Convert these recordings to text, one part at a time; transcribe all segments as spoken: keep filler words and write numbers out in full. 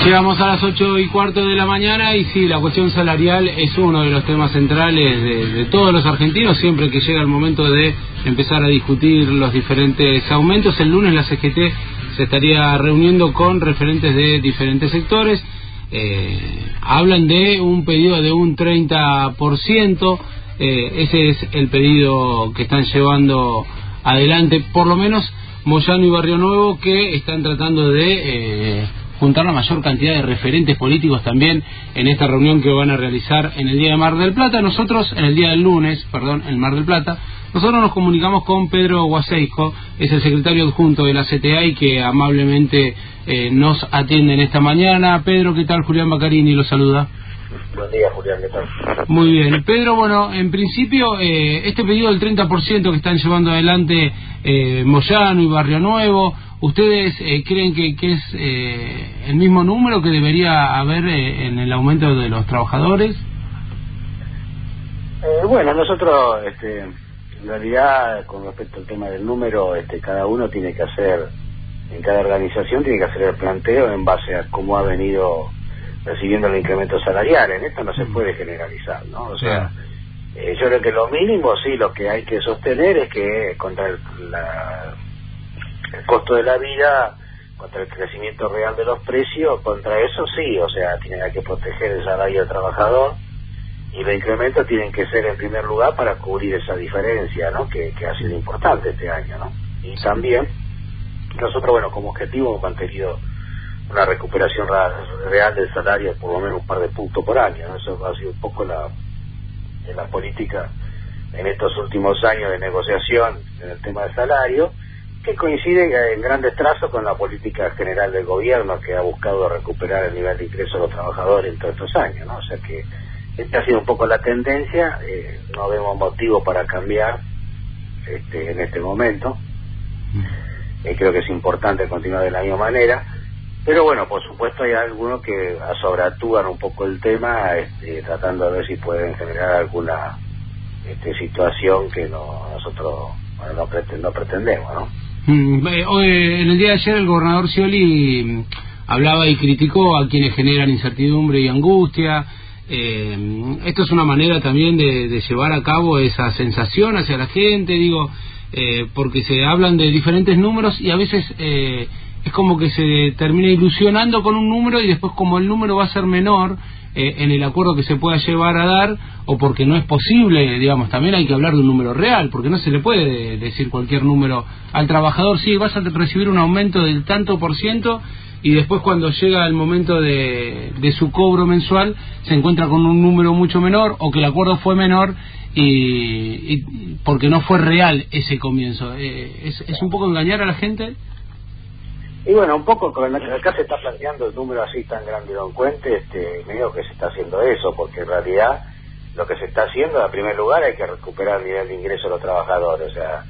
Llegamos a las ocho y cuarto de la mañana y sí, la cuestión salarial es uno de los temas centrales de, de todos los argentinos siempre que llega el momento de empezar a discutir los diferentes aumentos. El lunes la C G T se estaría reuniendo con referentes de diferentes sectores. Eh, hablan de un pedido de un treinta por ciento. Eh, ese es el pedido que están llevando adelante, por lo menos Moyano y Barrio Nuevo, que están tratando de eh, juntar la mayor cantidad de referentes políticos también en esta reunión que van a realizar en el día de Mar del Plata. Nosotros, en el día del lunes, perdón, en Mar del Plata, nosotros nos comunicamos con Pedro Guaseijo, es el secretario adjunto de la C T A y que amablemente eh, nos atiende en esta mañana. Pedro, ¿qué tal? Julián Baccarini lo saluda. Buen día, Julián, ¿qué tal? Muy bien. Pedro, bueno, en principio, eh, este pedido del treinta por ciento que están llevando adelante eh, Moyano y Barrio Nuevo, ¿ustedes eh, creen que, que es eh, el mismo número que debería haber eh, en el aumento de los trabajadores? Eh, bueno, nosotros, este, en realidad, con respecto al tema del número, este, cada uno tiene que hacer, en cada organización tiene que hacer el planteo en base a cómo ha venido recibiendo el incremento salarial. En esto no se puede generalizar, ¿no? O sea, eh, yo creo que lo mínimo, sí, lo que hay que sostener es que contra el, la, el costo de la vida, contra el crecimiento real de los precios, contra eso sí, o sea, tienen que proteger el salario del trabajador y los incrementos tienen que ser en primer lugar para cubrir esa diferencia, ¿no? Que, que ha sido importante este año, ¿no? Y también nosotros, bueno, como objetivo hemos mantenido una recuperación real del salario por lo menos un par de puntos por año, ¿no? Eso ha sido un poco la, en la política en estos últimos años de negociación en el tema del salario, que coincide en grandes trazos con la política general del gobierno, que ha buscado recuperar el nivel de ingreso de los trabajadores en todos estos años, ¿no? O sea que esta ha sido un poco la tendencia. Eh, no vemos motivo para cambiar este, en este momento. Eh, creo que es importante continuar de la misma manera. Pero bueno, por supuesto hay algunos que sobreactúan un poco el tema, este, tratando de ver si pueden generar alguna este, situación que no, nosotros bueno, no, pretend, no pretendemos, ¿no? Mm, eh, hoy, en el día de ayer el gobernador Scioli hablaba y criticó a quienes generan incertidumbre y angustia. Eh, esto es una manera también de, de llevar a cabo esa sensación hacia la gente, digo, eh, porque se hablan de diferentes números y a veces eh, es como que se termina ilusionando con un número y después, como el número va a ser menor eh, en el acuerdo que se pueda llevar a dar, o porque no es posible, digamos, también hay que hablar de un número real, porque no se le puede decir cualquier número al trabajador. Sí, vas a recibir un aumento del tanto por ciento, y después cuando llega el momento de, de su cobro mensual se encuentra con un número mucho menor, o que el acuerdo fue menor y, y porque no fue real ese comienzo. Eh, ¿es, ¿Es un poco engañar a la gente? Y bueno, un poco, acá se está planteando el número así tan grandilocuente, este, medio que se está haciendo eso, porque en realidad lo que se está haciendo, en primer lugar, hay que recuperar el nivel de ingreso de los trabajadores, o sea,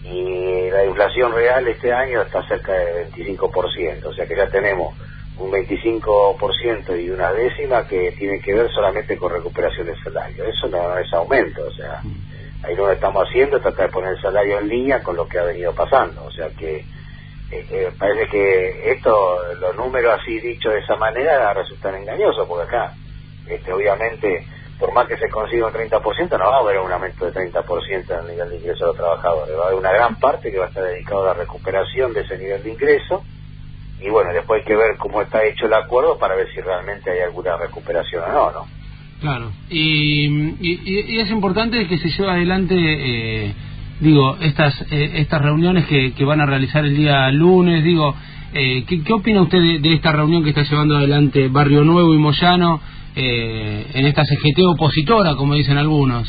y la inflación real este año está cerca del veinticinco por ciento, o sea que ya tenemos un veinticinco por ciento y una décima que tiene que ver solamente con recuperación del salario. Eso no es aumento, o sea, ahí lo que estamos haciendo es tratar de poner el salario en línea con lo que ha venido pasando, o sea que Eh, eh, parece que esto, los números así dichos de esa manera resultan engañosos, porque acá, este, obviamente, por más que se consiga un treinta por ciento, no va a haber un aumento de treinta por ciento en el nivel de ingreso de los trabajadores, va a haber una gran parte que va a estar dedicada a la recuperación de ese nivel de ingreso, y bueno, después hay que ver cómo está hecho el acuerdo para ver si realmente hay alguna recuperación o no, ¿no? Claro, y, y, y es importante que se lleve adelante eh, digo, estas eh, estas reuniones que, que van a realizar el día lunes, digo, eh, ¿qué, ¿qué opina usted de, de esta reunión que está llevando adelante Barrio Nuevo y Moyano eh, en esta C G T opositora, como dicen algunos?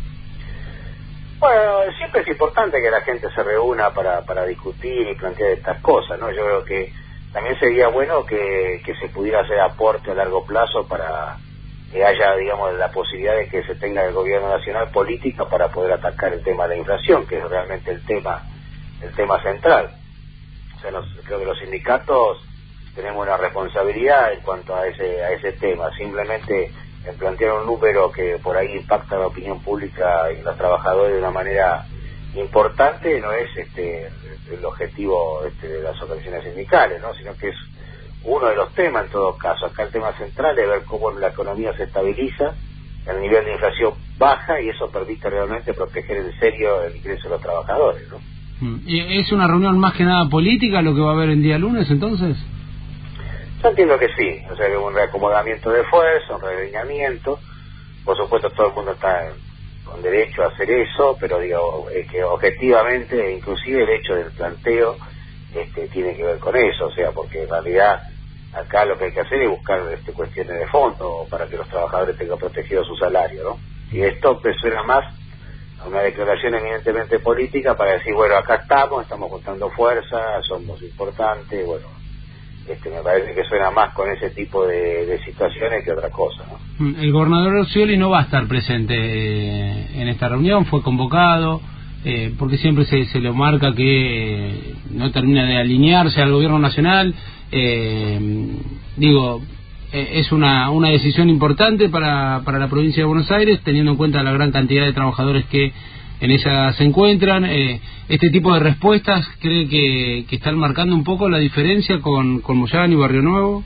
Bueno, siempre es importante que la gente se reúna para, para discutir y plantear estas cosas, ¿no? Yo creo que también sería bueno que, que se pudiera hacer aporte a largo plazo para que haya, digamos, la posibilidad de que se tenga el gobierno nacional política para poder atacar el tema de la inflación, que es realmente el tema el tema central. O sea, los, creo que los sindicatos tenemos una responsabilidad en cuanto a ese a ese tema. Simplemente en plantear un número que por ahí impacta la opinión pública y los trabajadores de una manera importante no es este el, el objetivo este, de las organizaciones sindicales, ¿no? Sino que es uno de los temas en todo caso. Acá el tema central es ver cómo la economía se estabiliza, el nivel de inflación baja y eso permite realmente proteger en serio el ingreso de los trabajadores, ¿no? ¿Y es una reunión más que nada política lo que va a haber el día lunes entonces? Yo entiendo que sí, o sea que un reacomodamiento de fuerza, un realineamiento, por supuesto todo el mundo está con derecho a hacer eso, pero digo es que objetivamente, inclusive el hecho del planteo este, tiene que ver con eso, o sea, porque en realidad acá lo que hay que hacer es buscar este, cuestiones de fondo para que los trabajadores tengan protegido su salario, ¿no? Y esto me suena más a una declaración eminentemente política para decir, bueno, acá estamos, estamos juntando fuerza, somos importantes, bueno, este me parece que suena más con ese tipo de, de situaciones que otra cosa, ¿no? El gobernador Scioli no va a estar presente en esta reunión, fue convocado, eh, porque siempre se, se lo marca que no termina de alinearse al gobierno nacional, eh, digo, eh, es una, una decisión importante para, para la provincia de Buenos Aires, teniendo en cuenta la gran cantidad de trabajadores que en ella se encuentran. Eh, este tipo de respuestas, ¿cree que, que están marcando un poco la diferencia con, con Moyano y Barrio Nuevo?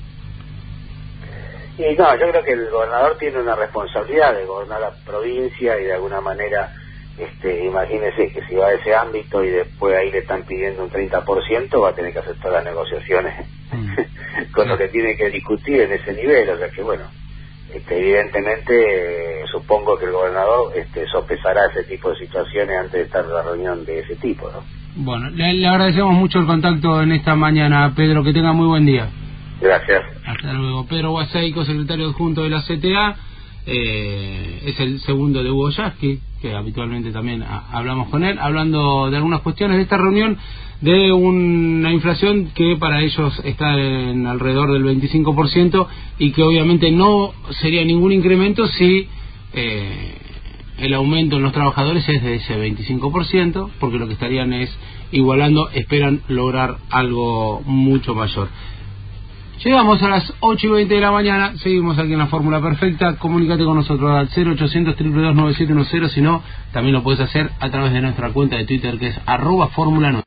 Y no, yo creo que el gobernador tiene una responsabilidad de gobernar la provincia y de alguna manera, este, imagínese que si va a ese ámbito y después ahí le están pidiendo un treinta por ciento, va a tener que hacer todas las negociaciones mm. con lo que tiene que discutir en ese nivel, o sea que bueno, este, evidentemente eh, supongo que el gobernador este, sopesará ese tipo de situaciones antes de estar en la reunión de ese tipo, ¿no? Bueno, le, le agradecemos mucho el contacto en esta mañana, Pedro, que tenga muy buen día. Gracias. Hasta luego. Pedro Guaseico, secretario adjunto de la C T A, eh, es el segundo de Hugo Yasky, que habitualmente también a, hablamos con él, hablando de algunas cuestiones de esta reunión, de una inflación que para ellos está en alrededor del veinticinco por ciento y que obviamente no sería ningún incremento si eh, el aumento en los trabajadores es de ese veinticinco por ciento, porque lo que estarían es igualando, esperan lograr algo mucho mayor. Llegamos a las ocho y veinte de la mañana, seguimos aquí en la Fórmula Perfecta. Comunícate con nosotros al cero ochocientos, dos dos dos, nueve siete uno cero, si no, también lo puedes hacer a través de nuestra cuenta de Twitter que es arroba Fórmula nueve.